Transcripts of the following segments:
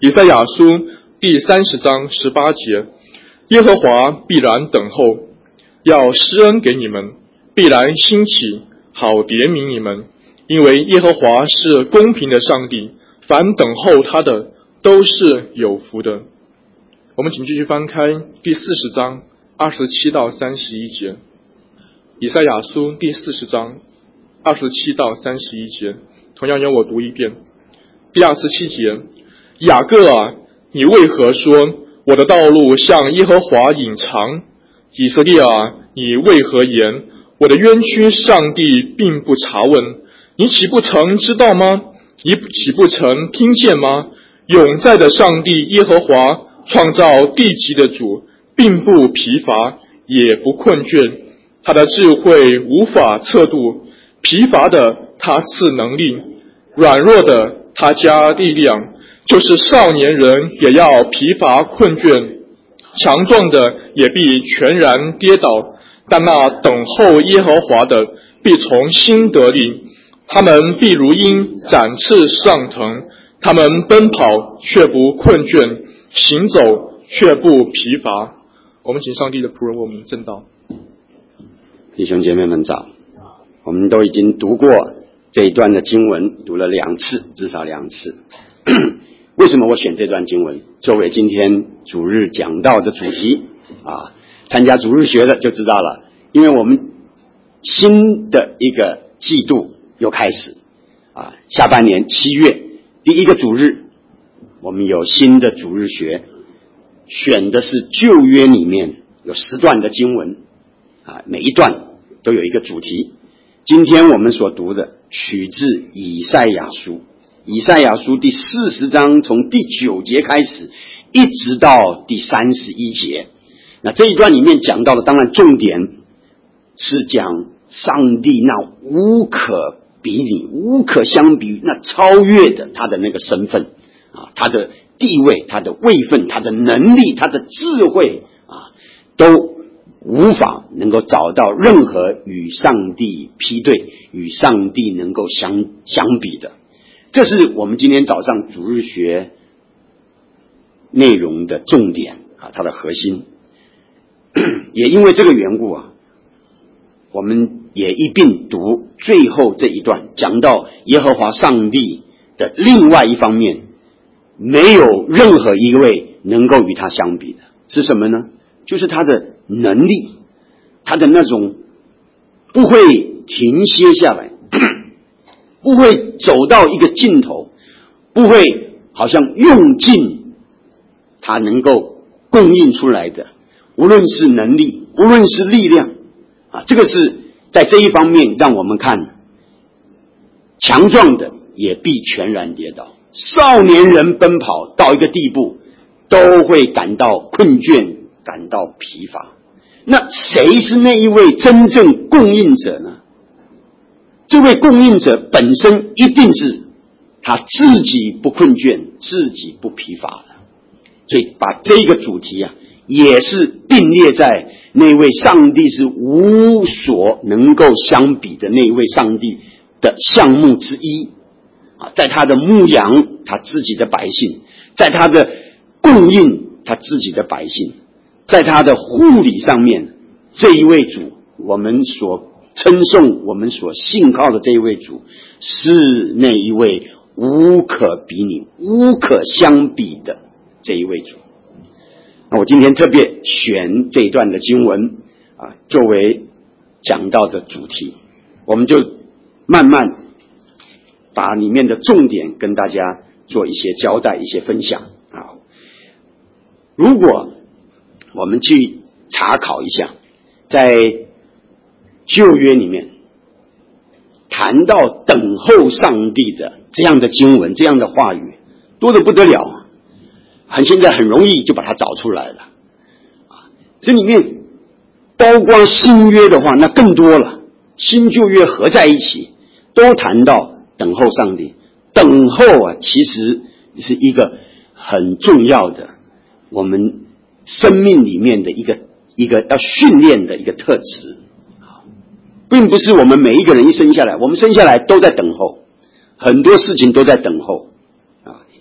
以赛亚书第30章18节，耶和华必然等候，要施恩给你们，必然兴起，好怜悯你们，因为耶和华是公平的上帝，凡等候他的都是有福的。我们请继续翻开第40章27到31节，以赛亚书第40章27到31节，同样由我读一遍。第27节，雅各啊，你为何说我的道路向耶和华隐藏？以色列啊，你为何言我的冤屈上帝并不查问？你岂不曾知道吗？你岂不曾听见吗？永在的上帝耶和华，创造地极的主，并不疲乏，也不困倦。他的智慧无法测度，疲乏的他赐能力，软弱的他加力量。就是少年人也要疲乏困倦，强壮的也必全然跌倒。但那等候耶和华的必从新得力，他们必如鹰展翅上腾，他们奔跑却不困倦，行走却不疲乏。我们请上帝的仆人为我们证道。 弟兄姐妹们早，我们都已经读过这一段的经文，读了2次，至少2次。为什么我选这段经文作为今天主日讲道的主题参加主日学的就知道了，因为我们新的一个季度又开始下半年7月第一个主日，我们有新的主日学，选的是旧约里面有10段的经文每一段都有一个主题。今天我们所读的取自以赛亚书，以赛亚书第40章从第9节开始一直到第31节。那这一段里面讲到的当然重点是讲上帝那无可比拟无可相比那超越的他的那个身份他的地位他的位分他的能力他的智慧都无法能够找到任何与上帝匹对与上帝能够相比的。这是我们今天早上主日学内容的重点它的核心。也因为这个缘故我们也一并读最后这一段，讲到耶和华上帝的另外一方面，没有任何一位能够与他相比的是什么呢？就是他的能力，他的那种不会停歇下来，不会走到一个尽头，不会好像用尽他能够供应出来的，无论是能力无论是力量这个是在这一方面让我们看，强壮的也必全然跌倒，少年人奔跑到一个地步都会感到困倦感到疲乏。那谁是那一位真正供应者呢？这位供应者本身一定是他自己不困倦自己不疲乏的。所以把这个主题也是并列在那位上帝是无所能够相比的那位上帝的项目之一在他的牧养他自己的百姓，在他的供应他自己的百姓，在他的护理上面，这一位主我们所称颂我们所信靠的这一位主是那一位无可比拟无可相比的这一位主。那我今天特别选这一段的经文作为讲到的主题，我们就慢慢把里面的重点跟大家做一些交代一些分享如果我们去查考一下，在旧约里面谈到等候上帝的这样的经文这样的话语多得不得了现在很容易就把它找出来了这里面包括新约的话那更多了，新旧约合在一起都谈到等候上帝。等候其实是一个很重要的我们生命里面的一个要训练的一个特质，并不是我们每一个人一生下来我们生下来都在等候，很多事情都在等候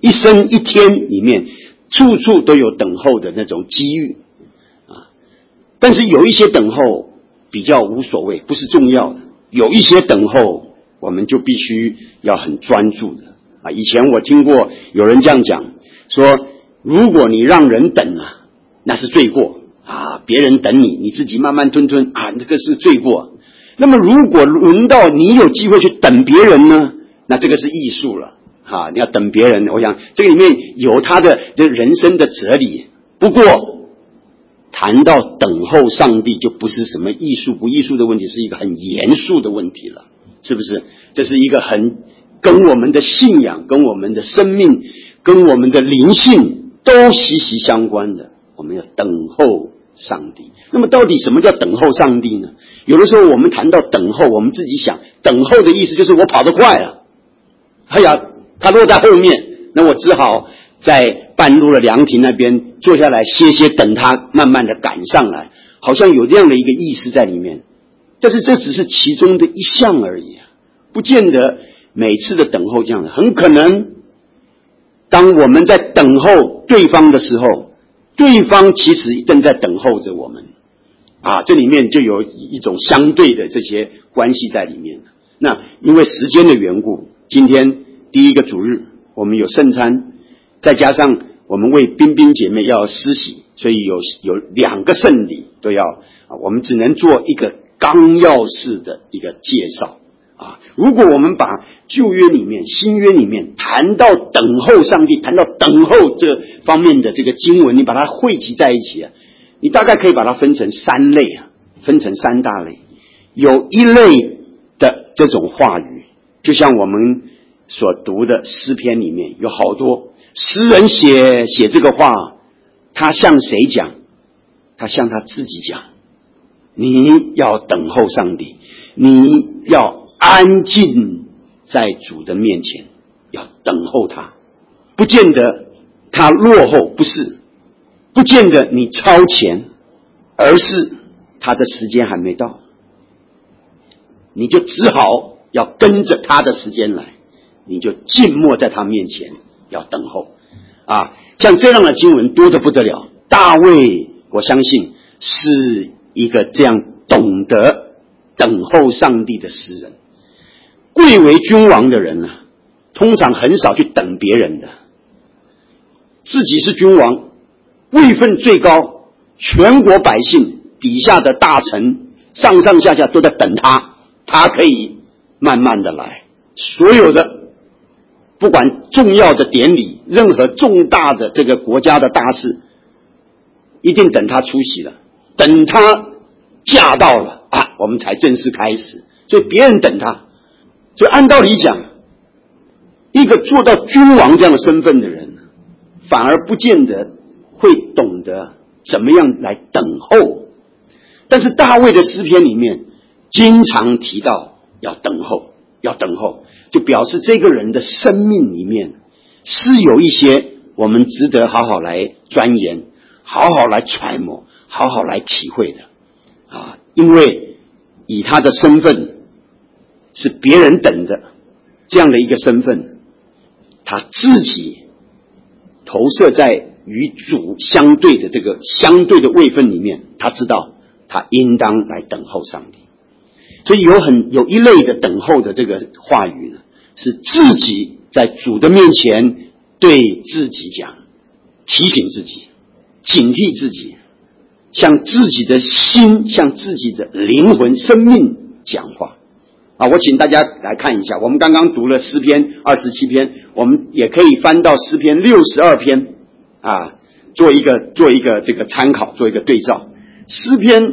一生一天里面，处处都有等候的那种机遇啊。但是有一些等候比较无所谓，不是重要的；有一些等候，我们就必须要很专注的啊。以前我听过有人这样讲，说如果你让人等啊，那是罪过啊，别人等你，你自己慢慢吞吞啊，这个是罪过。那么如果轮到你有机会去等别人呢，那这个是艺术了啊！你要等别人，我想这个里面有他的这人生的哲理。不过谈到等候上帝，就不是什么艺术不艺术的问题，是一个很严肃的问题了，是不是？这是一个很跟我们的信仰、跟我们的生命、跟我们的灵性都息息相关的。我们要等候上帝。那么到底什么叫等候上帝呢？有的时候我们谈到等候，我们自己想等候的意思就是我跑得快了，哎呀，他落在后面，那我只好在半路的凉亭那边坐下来歇歇，等他慢慢的赶上来，好像有这样的一个意思在里面。但是这只是其中的一项而已，不见得每次的等候这样的。很可能当我们在等候对方的时候，对方其实正在等候着我们啊，这里面就有一种相对的这些关系在里面。那因为时间的缘故，今天第一个主日我们有圣餐，再加上我们为彬彬姐妹要施洗，所以有2个圣礼都要啊，我们只能做一个纲要式的一个介绍啊。如果我们把旧约里面、新约里面谈到等候上帝，谈到等候这方面的这个经文，你把它汇集在一起啊，你大概可以把它分成3类啊，分成3大类。有一类的这种话语，就像我们所读的诗篇里面有好多诗人写这个话，他向谁讲？他向他自己讲。你要等候上帝，你要安静在主的面前，要等候他。不见得他落后，不是，不见得你超前，而是他的时间还没到，你就只好要跟着他的时间来，你就静默在他面前，要等候啊。像这样的经文多得不得了。大卫我相信是一个这样懂得等候上帝的诗人。贵为君王的人啊，通常很少去等别人的，自己是君王，位分最高，全国百姓底下的大臣上上下下都在等他，他可以慢慢的来。所有的不管重要的典礼，任何重大的这个国家的大事，一定等他出席了，等他驾到了啊，我们才正式开始。所以别人等他，所以按道理讲，一个做到君王这样的身份的人，反而不见得会懂得怎么样来等候。但是大卫的诗篇里面经常提到要等候，要等候，就表示这个人的生命里面是有一些我们值得好好来钻研，好好来揣摩，好好来体会的啊。因为以他的身份是别人等的这样的一个身份，他自己投射在与主相对的这个相对的位分里面，他知道他应当来等候上帝。所以有一类的等候的这个话语呢，是自己在主的面前对自己讲，提醒自己，警惕自己，向自己的心，向自己的灵魂生命讲话啊。我请大家来看一下，我们刚刚读了诗篇27篇，我们也可以翻到诗篇62篇啊，做一个这个参考，做一个对照。诗篇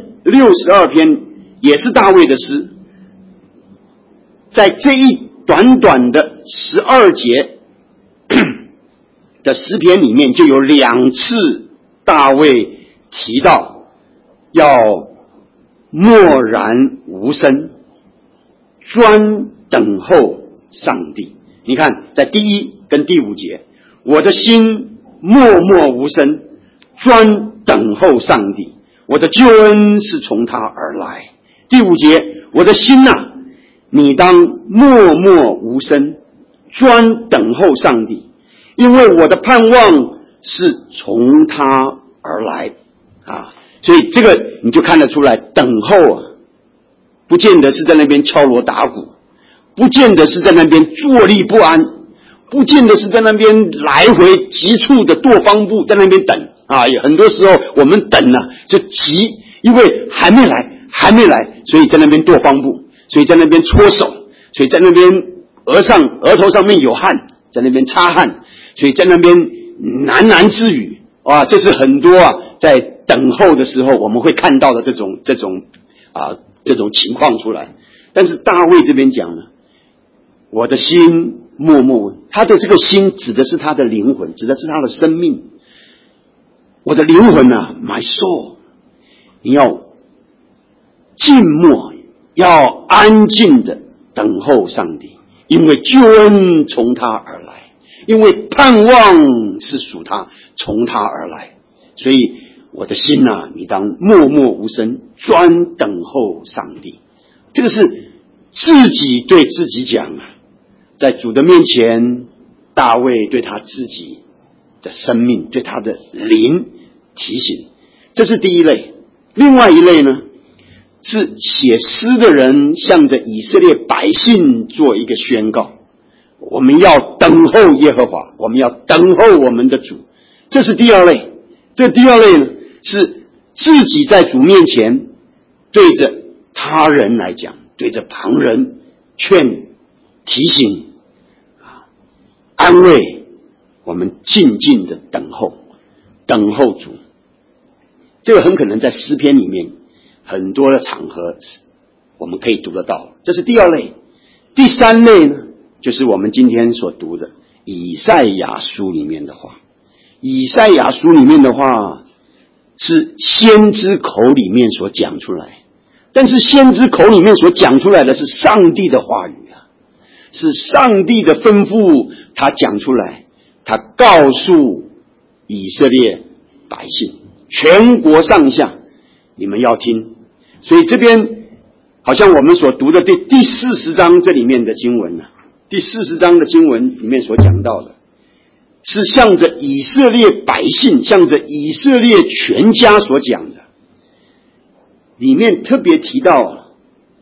62篇也是大卫的诗，在这一短短的12节的诗篇里面，就有2次大卫提到要默然无声，专等候上帝。你看在第1跟第5节，我的心默默无声，专等候上帝，我的救恩是从他而来。第5节，我的心啊，你当默默无声，专等候上帝， 因为我的盼望是从他而来啊。所以这个你就看得出来，等候啊，不见得是在那边敲锣打鼓，不见得是在那边坐立不安，不见得是在那边来回急促的跺方步，在那边等啊。很多时候我们等啊就急，因为还没来，所以在那边跺方步，所以在那边搓手，所以在那边额头上面有汗，在那边擦汗，所以在那边喃喃自语啊。这是很多啊在等候的时候我们会看到的这种情况出来。但是大卫这边讲呢，我的心默默，他的这个心指的是他的灵魂，指的是他的生命。我的灵魂啊 my soul， 你要静默，要安静的等候上帝，因为救恩从他而来，因为盼望是属他，从他而来。所以我的心啊，你当默默无声，专等候上帝。这个是自己对自己讲啊，在主的面前，大卫对他自己的生命，对他的灵提醒。这是第一类。另外一类呢，是写诗的人向着以色列百姓做一个宣告，我们要等候耶和华，我们要等候我们的主。这是第二类。这第二类呢，是自己在主面前对着他人来讲，对着旁人劝提醒安慰，我们静静的等候主。这个很可能在诗篇里面很多的场合我们可以读得到。这是第二类。第三类呢，就是我们今天所读的以赛亚书里面的话。以赛亚书里面的话是先知口里面所讲出来，但是先知口里面所讲出来的是上帝的话语啊，是上帝的吩咐，他讲出来，他告诉以色列百姓，全国上下，你们要听。所以这边好像我们所读的第40章这里面的经文啊，第40章的经文里面所讲到的，是向着以色列百姓，向着以色列全家所讲的。里面特别提到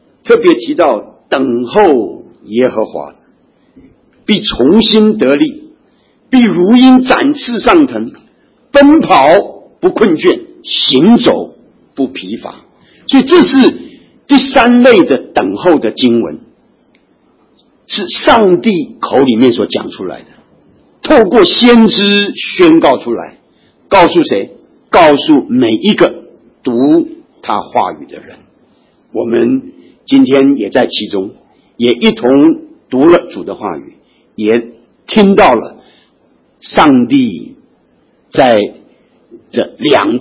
等候耶和华，必重新得力，必如鹰展翅上腾，奔跑不困倦，行走不疲乏。所以这是第三类的等候的经文，是上帝口里面所讲出来的，透过先知宣告出来，告诉谁？告诉每一个读他话语的人。我们今天也在其中，也一同读了主的话语，也听到了上帝在这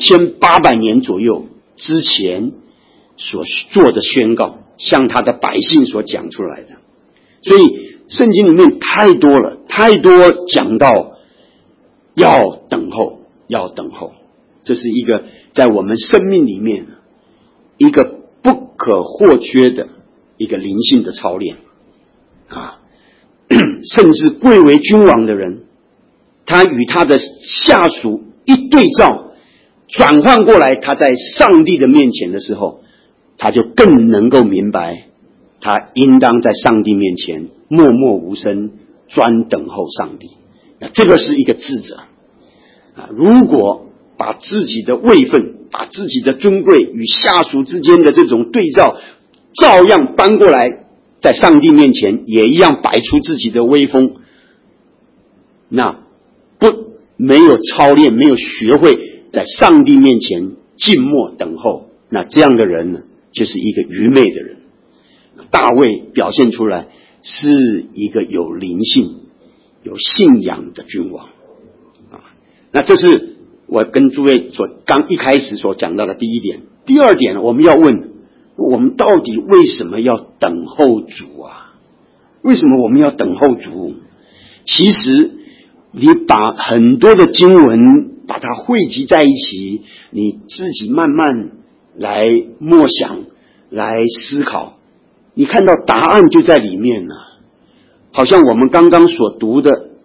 2800年左右之前所做的宣告，向他的百姓所讲出来的。所以圣经里面太多讲到要等候，这是一个在我们生命里面一个不可或缺的一个灵性的操练啊。甚至贵为君王的人，他与他的下属一对照，转换过来，他在上帝的面前的时候，他就更能够明白，他应当在上帝面前默默无声，专等候上帝。那这个是一个智者啊。如果把自己的位分，把自己的尊贵与下属之间的这种对照照样搬过来，在上帝面前也一样摆出自己的威风，那没有操练，没有学会在上帝面前静默等候，那这样的人呢，就是一个愚昧的人。大卫表现出来是一个有灵性、有信仰的君王啊。那这是我跟诸位刚一开始所讲到的第一点。第二点，我们要问，我们到底为什么要等候主啊？为什么我们要等候主？其实你把很多的经文把它汇集在一起，你自己慢慢来默想，来思考，你看到答案就在里面了。好像我们刚刚所读的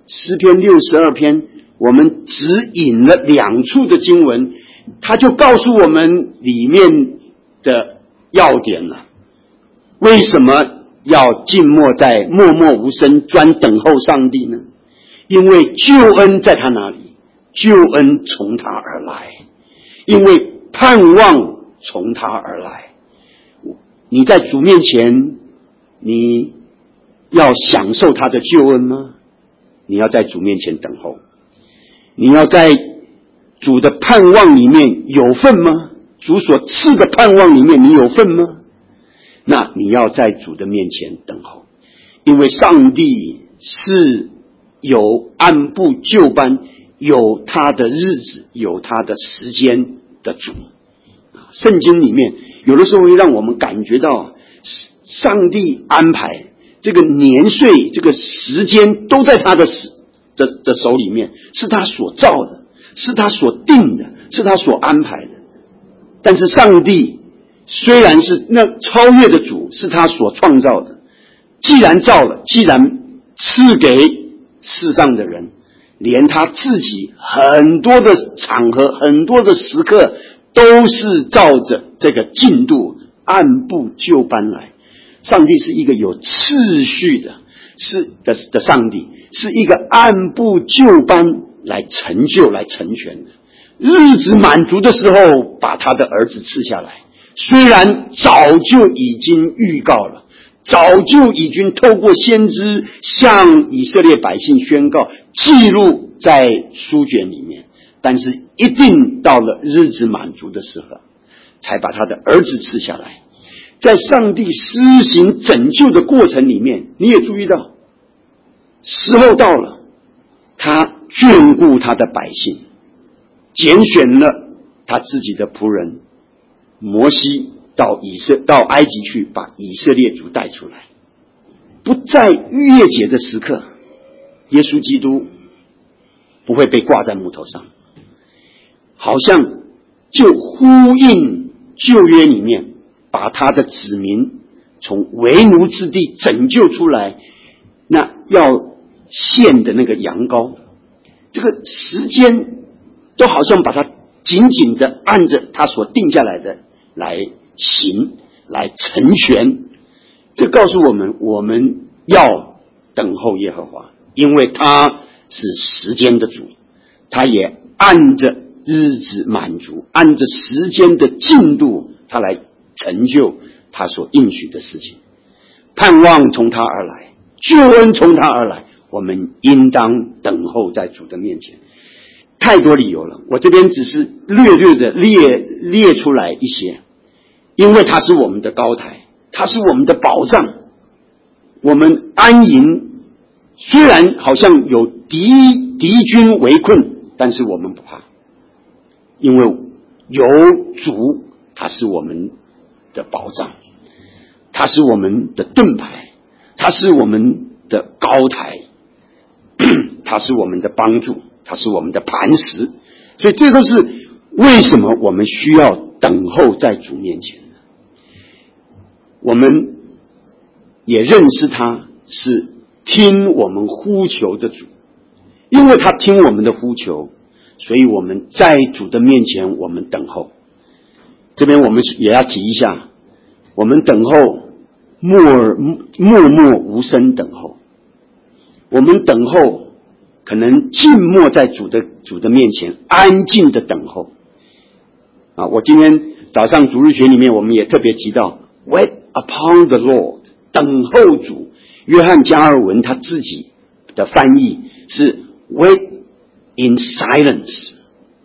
诗篇62篇，我们只引了2处的经文，他就告诉我们里面的要点了。为什么要静默在默默无声专等候上帝呢？因为救恩在他那里，救恩从他而来，因为盼望从他而来。你在主面前，你要享受他的救恩吗？你要在主面前等候，你要在主的盼望里面有份吗？主所赐的盼望里面你有份吗？那你要在主的面前等候，因为上帝是有按部就班，有他的日子，有他的时间的主。圣经里面有的时候会让我们感觉到上帝安排这个年岁，这个时间都在他的手里面，是他所造的，是他所定的，是他所安排的。但是上帝虽然是那超越的主，是他所创造的，既然造了，既然赐给世上的人，连他自己很多的场合，很多的时刻都是照着这个进度按部就班来。上帝是一个有次序的上帝，是一个按部就班来成就来成全的。日子满足的时候，把他的儿子赐下来，虽然早就已经预告了，早就已经透过先知向以色列百姓宣告，记录在书卷里面，但是一定到了日子满足的时候，才把他的儿子赐下来。在上帝施行拯救的过程里面，你也注意到，时候到了，他眷顾他的百姓，拣选了他自己的仆人摩西到埃及去，把以色列族带出来。不在逾越节的时刻，耶稣基督不会被挂在木头上，好像就呼应旧约里面把他的子民从为奴之地拯救出来，那要献的那个羊羔，这个时间都好像把它紧紧的按着他所定下来的来行，来成全。这告诉我们，我们要等候耶和华，因为他是时间的主，他也按着日子满足，按着时间的进度，他来成就他所应许的事情。盼望从他而来，救恩从他而来，我们应当等候在主的面前。太多理由了，我这边只是略略的列出来一些。因为他是我们的高台，他是我们的保障，我们安营，虽然好像有敌军围困，但是我们不怕，因为有主，他是我们的保障，他是我们的盾牌，他是我们的高台，他是我们的帮助，他是我们的磐石。所以这都是为什么我们需要等候在主面前。我们也认识他是听我们呼求的主，因为他听我们的呼求，所以我们在主的面前我们等候。这边我们也要提一下，我们等候默默无声等候，我们等候可能静默在主的面前，安静的等候。我今天早上主日学里面我们也特别提到Wait upon the Lord， 等候主。约翰加尔文他自己的翻译是 Wait in silence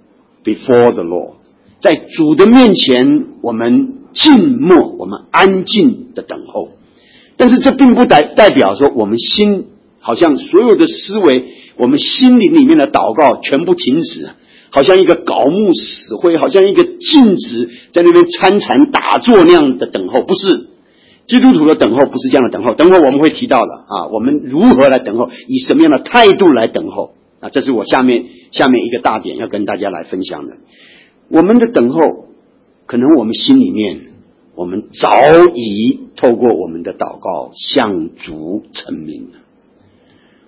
before the Lord， 在主的面前我们静默，我们安静的等候。但是这并不代表说我们心好像所有的思维，我们心灵里面的祷告全部停止，好像一个槁木死灰，好像一个静止在那边参禅打坐那样的等候。不是，基督徒的等候不是这样的等候。等会我们会提到的我们如何来等候，以什么样的态度来等候这是我下面一个大点要跟大家来分享的。我们的等候，可能我们心里面我们早已透过我们的祷告向主陈明了，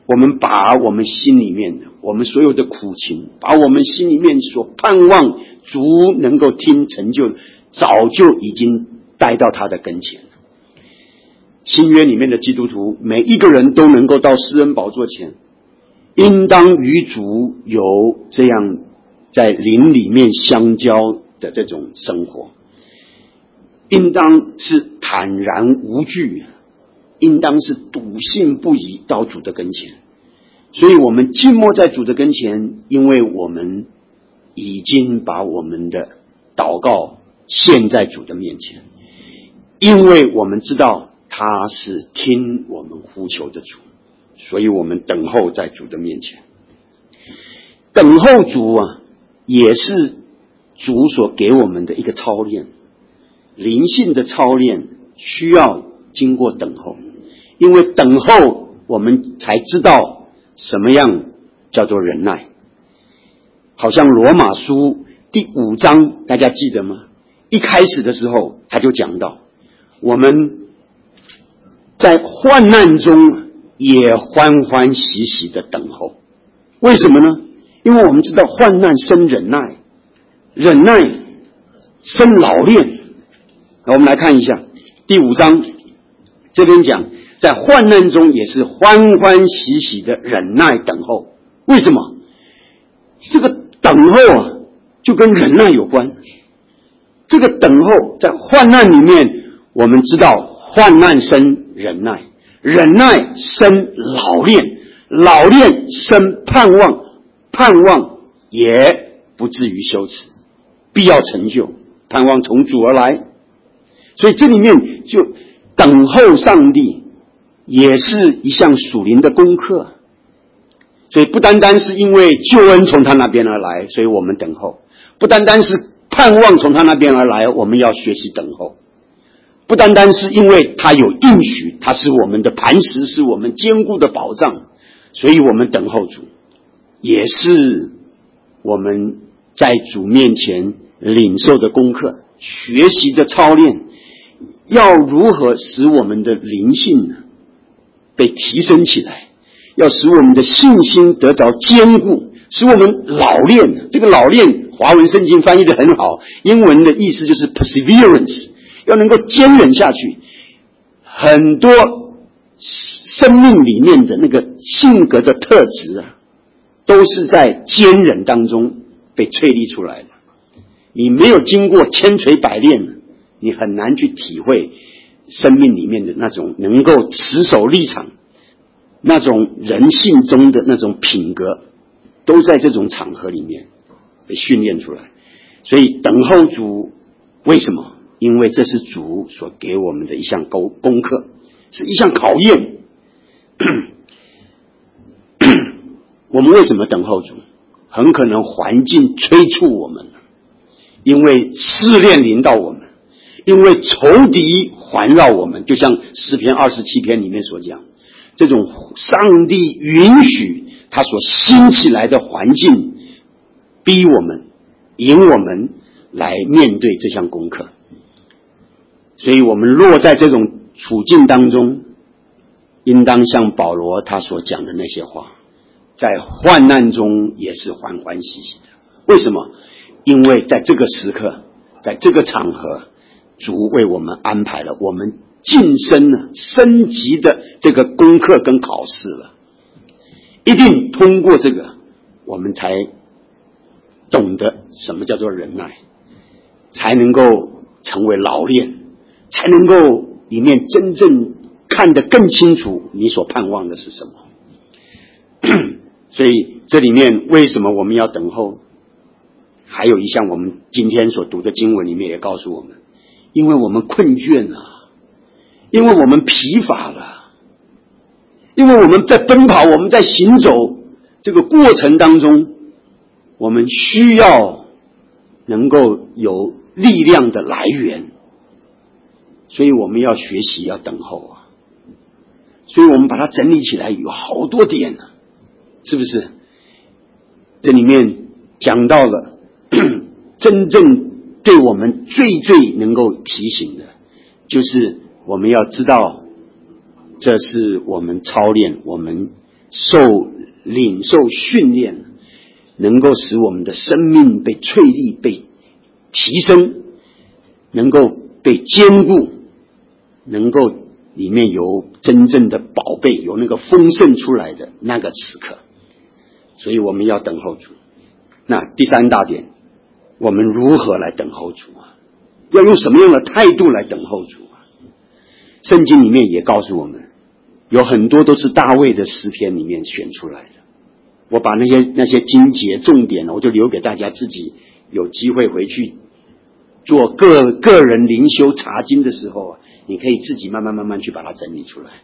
我们把我们心里面的，我们所有的苦情，把我们心里面所盼望主能够听成就，早就已经带到他的跟前了。新约里面的基督徒，每一个人都能够到施恩宝座前，应当与主有这样在灵里面相交的这种生活，应当是坦然无惧，应当是笃信不疑到主的跟前。所以我们静默在主的跟前，因为我们已经把我们的祷告献在主的面前，因为我们知道他是听我们呼求的主，所以我们等候在主的面前。等候主啊，也是主所给我们的一个操练，灵性的操练需要经过等候，因为等候我们才知道什么样叫做忍耐。好像罗马书第5章，大家记得吗？一开始的时候他就讲到，我们在患难中也欢欢喜喜的等候。为什么呢？因为我们知道患难生忍耐，忍耐生老练。我们来看一下第5章，这边讲在患难中也是欢欢喜喜的忍耐等候。为什么？这个等候啊，就跟忍耐有关。这个等候在患难里面，我们知道患难生忍耐，忍耐生老练，老练生盼望，盼望也不至于羞耻，必要成就，盼望从主而来。所以这里面就等候上帝也是一项属灵的功课。所以不单单是因为救恩从他那边而来，所以我们等候；不单单是盼望从他那边而来，我们要学习等候；不单单是因为他有应许，他是我们的磐石，是我们坚固的保障，所以我们等候主，也是我们在主面前领受的功课，学习的操练，要如何使我们的灵性被提升起来，要使我们的信心得着坚固，使我们老练。这个老练华文圣经翻译得很好，英文的意思就是 perseverance， 要能够坚忍下去。很多生命里面的那个性格的特质啊，都是在坚忍当中被淬砺出来的。你没有经过千锤百炼，你很难去体会生命里面的那种能够持守立场，那种人性中的那种品格，都在这种场合里面被训练出来。所以等候主，为什么？因为这是主所给我们的一项功课，是一项考验。我们为什么等候主？很可能环境催促我们，因为试炼临到我们，因为仇敌环绕我们，就像诗篇27篇里面所讲，这种上帝允许他所兴起来的环境，逼我们，引我们来面对这项功课。所以我们落在这种处境当中，应当像保罗他所讲的那些话，在患难中也是欢欢喜喜的。为什么？因为在这个时刻，在这个场合，主为我们安排了我们晋升了升级的这个功课跟考试了，一定通过这个，我们才懂得什么叫做忍耐，才能够成为老练，才能够里面真正看得更清楚你所盼望的是什么。所以这里面为什么我们要等候？还有一项我们今天所读的经文里面也告诉我们，因为我们困倦了，因为我们疲乏了，因为我们在奔跑，我们在行走这个过程当中，我们需要能够有力量的来源，所以我们要学习，要等候啊。所以我们把它整理起来，有好多点呢，是不是？这里面讲到了真正对我们最能够提醒的，就是我们要知道，这是我们操练我们领受训练，能够使我们的生命被淬砺、被提升，能够被坚固，能够里面有真正的宝贝，有那个丰盛出来的那个时刻。所以我们要等候主。那第三大点，我们如何来等候主啊？要用什么样的态度来等候主啊？圣经里面也告诉我们，有很多都是大卫的诗篇里面选出来的。我把那些经节重点呢，我就留给大家自己有机会回去做个人灵修查经的时候啊，你可以自己慢慢去把它整理出来。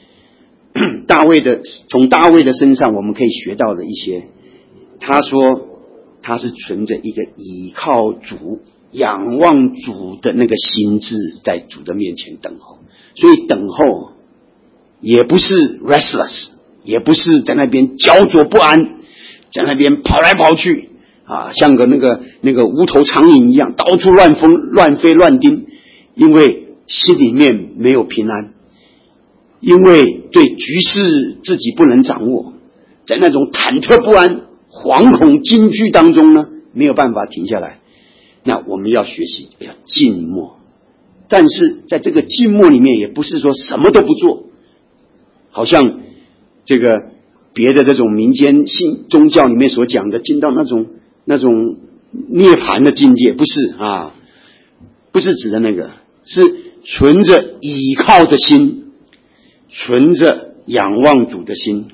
从大卫的身上我们可以学到的一些，他说他是存着一个倚靠主、仰望主的那个心志，在主的面前等候。所以等候也不是 restless， 也不是在那边焦灼不安，在那边跑来跑去啊，像个那个无头苍蝇一样到处乱飞乱叮，因为心里面没有平安，因为对局势自己不能掌握，在那种忐忑不安、惶恐惊惧当中呢，没有办法停下来。那我们要学习要静默，但是在这个静默里面，也不是说什么都不做，好像这个别的这种民间信宗教里面所讲的进到那种涅槃的境界，不是啊，不是指的那个，是存着倚靠的心，存着仰望主的心。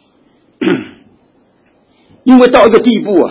因为到一个地步，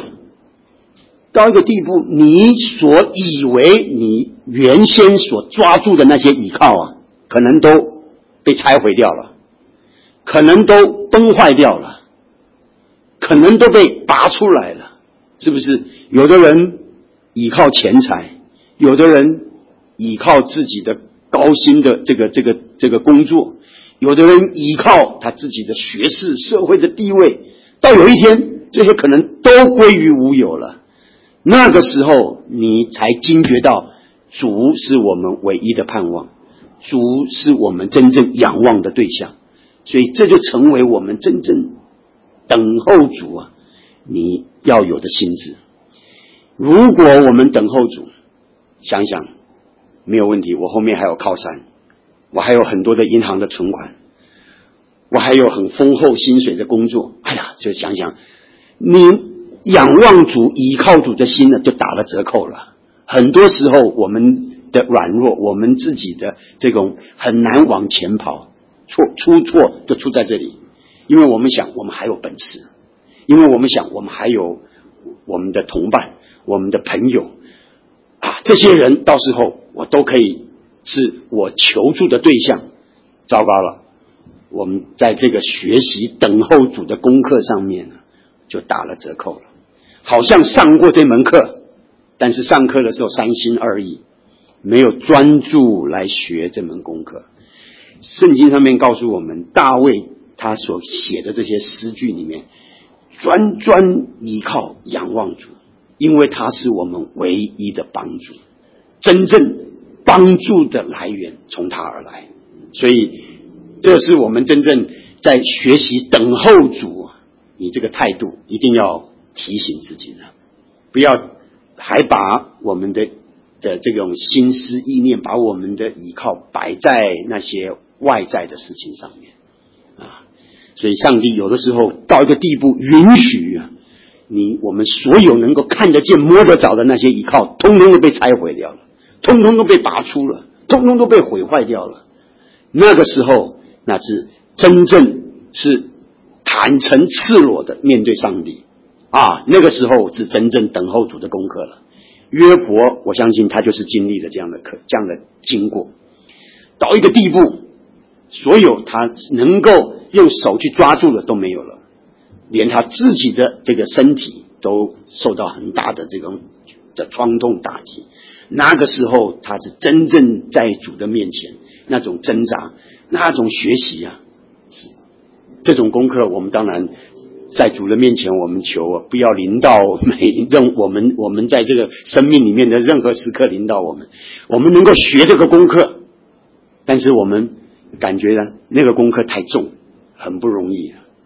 你所以为你原先所抓住的那些倚靠啊，可能都被拆毁掉了，可能都崩坏掉了，可能都被拔出来了，是不是？有的人倚靠钱财，有的人倚靠自己的高薪的这个工作，有的人倚靠他自己的学识、社会的地位，到有一天这些可能都归于无有了。那个时候你才惊觉到主是我们唯一的盼望，主是我们真正仰望的对象，所以这就成为我们真正等候主啊你要有的心志。如果我们等候主，想想没有问题，我后面还有靠山，我还有很多的银行的存款，我还有很丰厚薪水的工作，哎呀，就想想你仰望主、依靠主的心呢，就打了折扣了。很多时候我们的软弱，我们自己的这种很难往前跑，出错就出在这里，因为我们想我们还有本事，因为我们想我们还有我们的同伴、我们的朋友啊，这些人到时候我都可以是我求助的对象。糟糕了，我们在这个学习等候主的功课上面呢，就打了折扣了。好像上过这门课，但是上课的时候三心二意，没有专注来学这门功课。圣经上面告诉我们，大卫他所写的这些诗句里面，专依靠仰望主，因为他是我们唯一的帮助，真正帮助的来源从他而来。所以这是我们真正在学习等候主，你这个态度一定要提醒自己的，不要还把我们的这种心思意念，把我们的依靠摆在那些外在的事情上面啊。所以上帝有的时候到一个地步，允许我们所有能够看得见摸得着的那些依靠，通通都被拆毁掉了，通通都被拔出了，通通都被毁坏掉了。那个时候那是真正是坦诚赤裸的面对上帝啊，那个时候是真正等候主的功课了。约伯我相信他就是经历了这样的经过，到一个地步，所有他能够用手去抓住的都没有了，连他自己的这个身体都受到很大的这种的创痛打击。那个时候他是真正在主的面前那种挣扎，那种学习啊，这种功课我们当然在主的面前我们求不要临到我们在这个生命里面的任何时刻临到我们能够学这个功课，但是我们感觉呢那个功课太重，很不容易啊。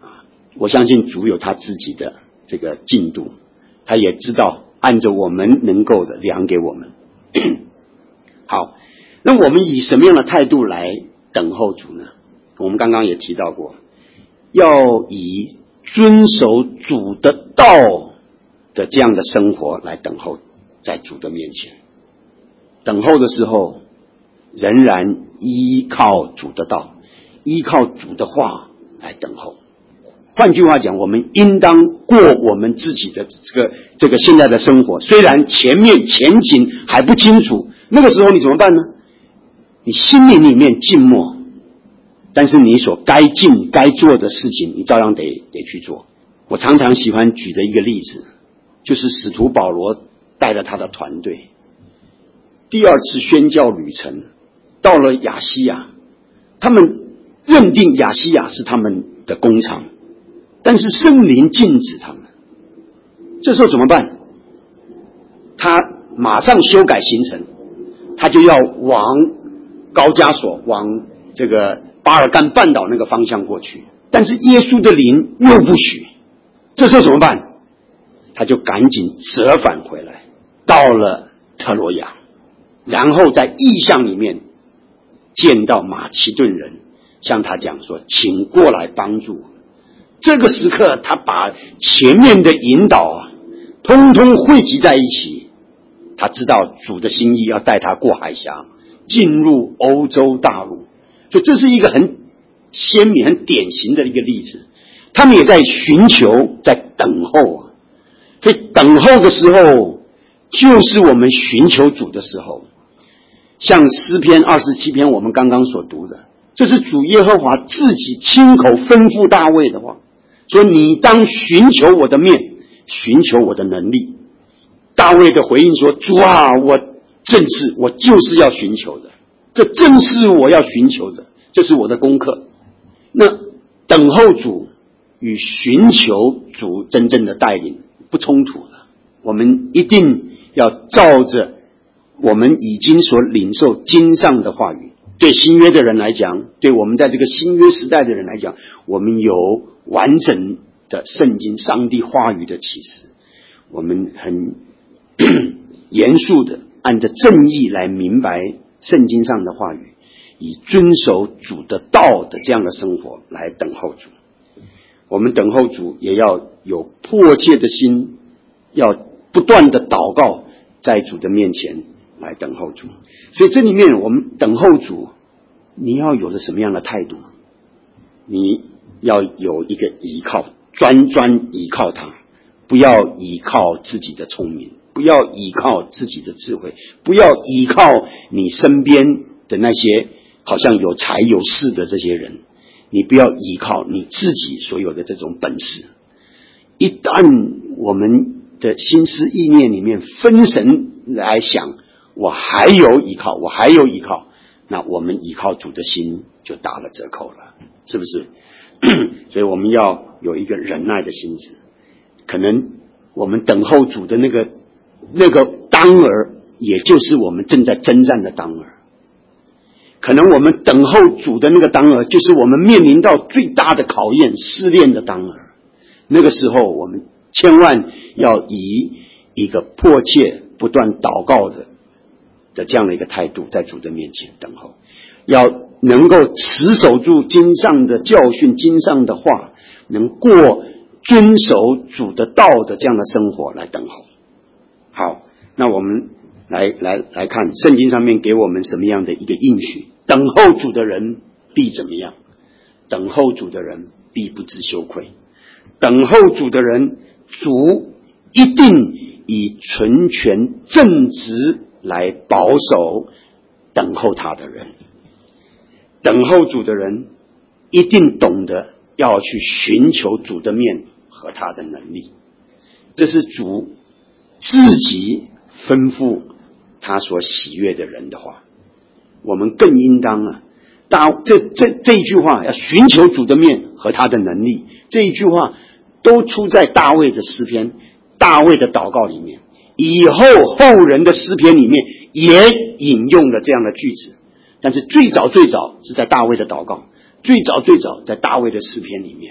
我相信主有他自己的这个进度，他也知道按着我们能够的量给我们。好，那我们以什么样的态度来等候主呢？我们刚刚也提到过，要以遵守主的道的这样的生活来等候在主的面前。等候的时候仍然依靠主的道，依靠主的话来等候。换句话讲，我们应当过我们自己的这个现在的生活，虽然前景还不清楚，那个时候你怎么办呢？你心里面静默，但是你所该做的事情你照样得去做。我常常喜欢举的一个例子，就是使徒保罗带着他的团队第二次宣教旅程到了亚细亚，他们认定亚细亚是他们的工厂，但是圣灵禁止他们。这时候怎么办？他马上修改行程，他就要往高加索，往这个巴尔干半岛那个方向过去，但是耶稣的灵又不许。这时候怎么办？他就赶紧折返回来，到了特罗亚，然后在异象里面见到马其顿人，向他讲说，请过来帮助我。这个时刻他把前面的引导通通汇集在一起，他知道主的心意要带他过海峡进入欧洲大陆。所以这是一个很鲜明很典型的一个例子。他们也在寻求，在等候。所以等候的时候就是我们寻求主的时候。像诗篇27篇我们刚刚所读的，这是主耶和华自己亲口吩咐大卫的话，说你当寻求我的面，寻求我的能力。大卫的回应说，主啊，我就是要寻求的，这正是我要寻求的，这是我的功课。那等候主与寻求主真正的带领不冲突的，我们一定要照着我们已经所领受经上的话语。对新约的人来讲，对我们在这个新约时代的人来讲，我们有完整的圣经上帝话语的启示，我们很严肃的按着正义来明白圣经上的话语，以遵守主的道的这样的生活来等候主。我们等候主也要有迫切的心，要不断的祷告，在主的面前来等候主。所以这里面我们等候主，你要有着什么样的态度？你要有一个依靠，专依靠他，不要依靠自己的聪明，不要依靠自己的智慧，不要依靠你身边的那些好像有财有势的这些人，你不要依靠你自己所有的这种本事。一旦我们的心思意念里面分神来想，我还有依靠，那我们依靠主的心就打了折扣了，是不是？所以我们要有一个忍耐的心思。可能我们等候主的那个当儿，也就是我们正在征战的当儿。可能我们等候主的那个当儿，就是我们面临到最大的考验试炼的当儿。那个时候我们千万要以一个迫切不断祷告的这样的一个态度，在主的面前等候，要能够持守住经上的教训，经上的话，能过遵守主的道的这样的生活来等候。好，那我们来看圣经上面给我们什么样的一个应许。等候主的人必怎么样？等候主的人必不知羞愧。等候主的人，主一定以纯全正直来保守等候他的人。等候主的人一定懂得要去寻求主的面和他的能力，这是主自己吩咐他所喜悦的人的话。我们更应当这一句话，要寻求主的面和他的能力，这一句话都出在大卫的诗篇，大卫的祷告里面，以后人的诗篇里面也引用了这样的句子。但是最早是在大卫的祷告，最早在大卫的诗篇里面。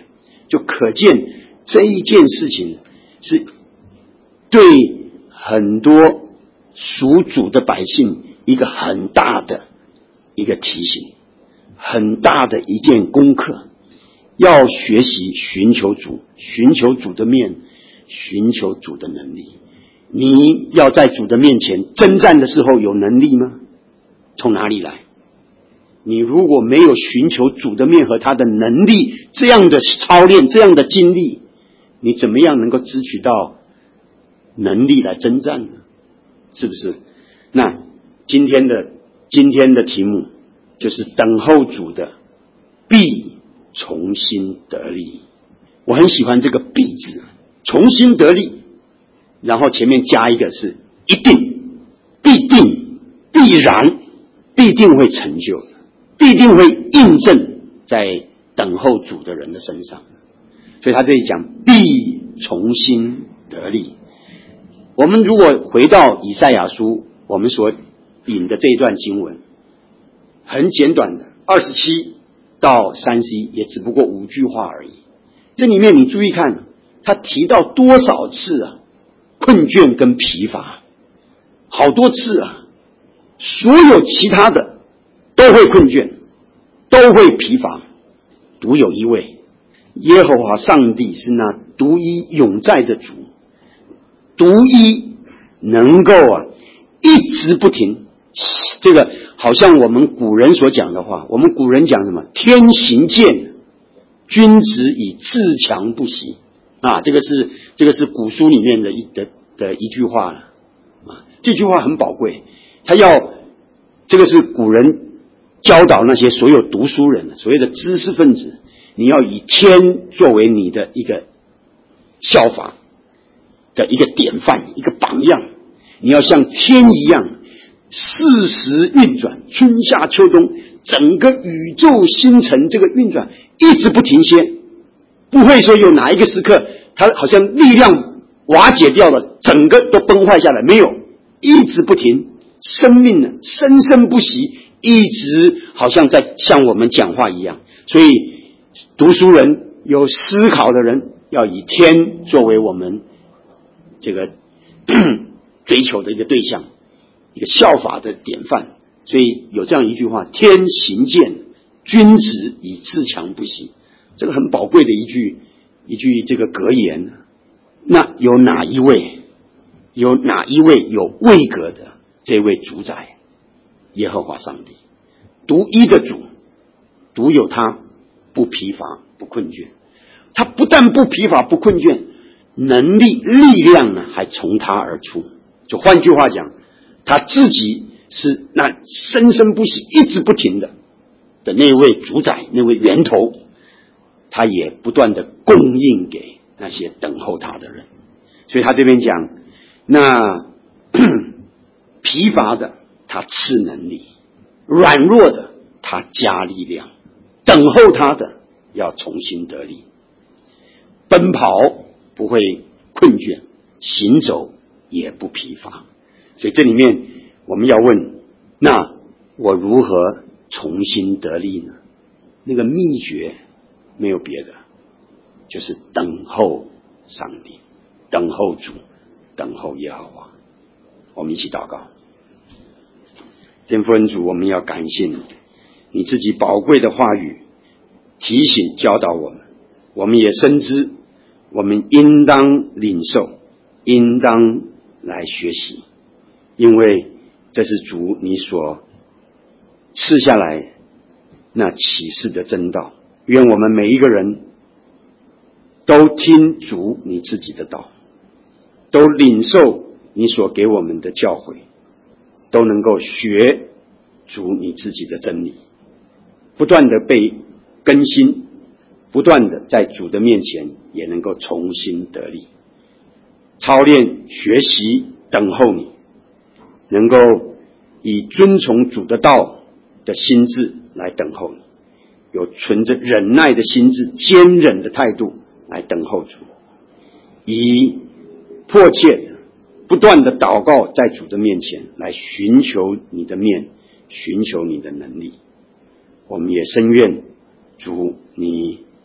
就可见这一件事情是对很多属主的百姓一个很大的一个提醒，很大的一件功课，要学习寻求主，寻求主的面，寻求主的能力。你要在主的面前征战的时候有能力吗？从哪里来？你如果没有寻求主的面和他的能力，这样的操练，这样的经历，你怎么样能够支取到能力来征战呢？是不是？那今天的题目就是等候主的必重新得力。我很喜欢这个必字，重新得力，然后前面加一个是一定、必定、必然，必定会成就的，必定会印证在等候主的人的身上。所以他这里讲必重新得力。我们如果回到以赛亚书，我们所引的这一段经文很简短的27到31，也只不过5句话而已。这里面你注意看，他提到多少次啊，困倦跟疲乏，好多次啊。所有其他的都会困倦，都会疲乏，独有一位耶和华上帝是那独一永在的主，独一能够一直不停。这个好像我们古人所讲的话，我们古人讲什么？天行健，君子以自强不息啊！这个是古书里面的一句话了啊。这句话很宝贵，这个是古人教导那些所有读书人，所谓的知识分子，你要以天作为你的一个效法的一个典范，一个榜样。你要像天一样，四时运转，春夏秋冬，整个宇宙星辰这个运转一直不停歇，不会说有哪一个时刻它好像力量瓦解掉了，整个都崩坏下来，没有，一直不停。生命呢，生生不息，一直好像在向我们讲话一样。所以读书人，有思考的人，要以天作为我们这个追求的一个对象，一个效法的典范。所以有这样一句话：天行健，君子以自强不息。这个很宝贵的一句这个格言。那有哪一位有位格的这位主宰？耶和华上帝，独一的主，独有他不疲乏不困倦。他不但不疲乏不困倦，能力力量呢还从他而出。就换句话讲，他自己是那生生不息一直不停的那位主宰，那位源头，他也不断的供应给那些等候他的人。所以他这边讲，那疲乏的他赐能力，软弱的他加力量，等候他的要重新得力，奔跑不会困倦，行走也不疲乏。所以这里面我们要问，那我如何重新得力呢？那个秘诀没有别的，就是等候上帝，等候主，等候耶和华。我们一起祷告。天父恩主，我们要感谢你，你自己宝贵的话语提醒教导我们，我们也深知我们应当领受，应当来学习，因为这是主你所赐下来那启示的真道。愿我们每一个人都听主你自己的道，都领受你所给我们的教诲，都能够学主你自己的真理，不断的被更新，不断的在主的面前也能够重新得力，操练学习等候你，能够以遵从主的道的心志来等候你，有存着忍耐的心志，坚忍的态度来等候主，以迫切的不断的祷告在主的面前来寻求你的面，寻求你的能力。我们也深愿主你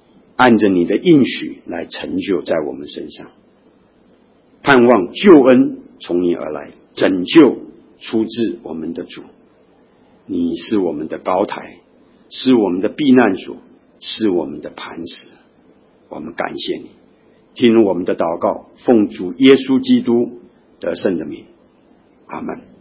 按着你的应许来成就在我们身上。盼望救恩从你而来，拯救出自我们的主。你是我们的高台，是我们的避难所，是我们的磐石。我们感谢你，听我们的祷告，奉主耶稣基督得胜的名，阿们。